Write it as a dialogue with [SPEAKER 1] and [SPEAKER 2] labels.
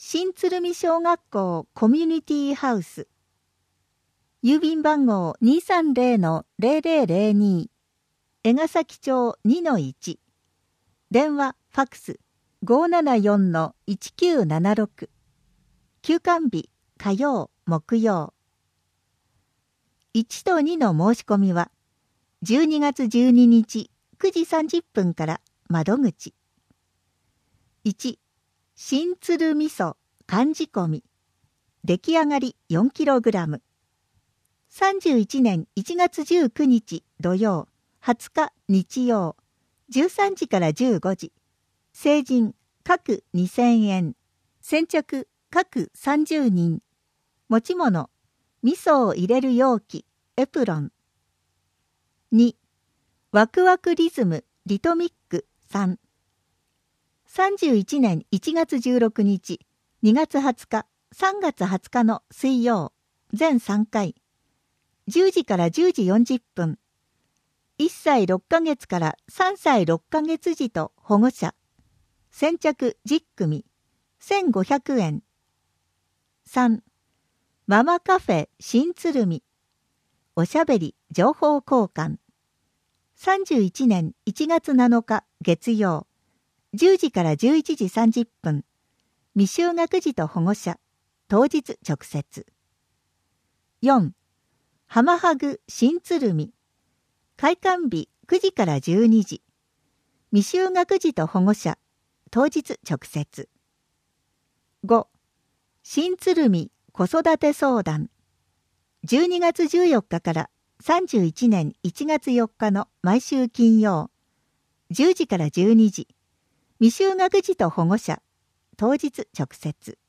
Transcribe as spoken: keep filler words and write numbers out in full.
[SPEAKER 1] 新鶴見小学校コミュニティハウス。郵便番号 にーさんぜろのぜろぜろぜろに、江ヶ崎町 にのいち、電話ファックス ごーななよんのいちきゅうななろく、休館日火曜木曜。いちとにの申し込みはじゅうにがつじゅうににちくじさんじゅっぷんから窓口。いち、新鶴味噌寒仕込み、出来上がり よんキログラム。さんじゅういちねんいちがつじゅうくにち土曜、はつか日曜、じゅうさんじからじゅうごじ。成人各にせんえん、先着各さんじゅうにん。持ち物、味噌を入れる容器、エプロン。に、ワクワクリズムリトミックさん。さんじゅういちねんいちがつじゅうろくにち、にがつはつか、さんがつはつかの水曜、全さんかい。じゅうじからじゅうじよんじゅっぷん。いっさいろっかげつからさんさいろっかげつ児と保護者。先着じゅっくみ、せんごひゃくえん。さん、ママカフェ新鶴見。おしゃべり情報交換。さんじゅういちねんいちがつなのか月曜、じゅうじからじゅういちじさんじゅっぷん。未就学児と保護者。当日直接。よん、浜ハグ新鶴見。開館日くじからじゅうにじ。未就学児と保護者。当日直接。ご、新鶴見子育て相談。じゅうにがつじゅうよっかからさんじゅういちねんいちがつよっかの毎週金曜、じゅうじからじゅうにじ。未就学児と保護者。当日直接。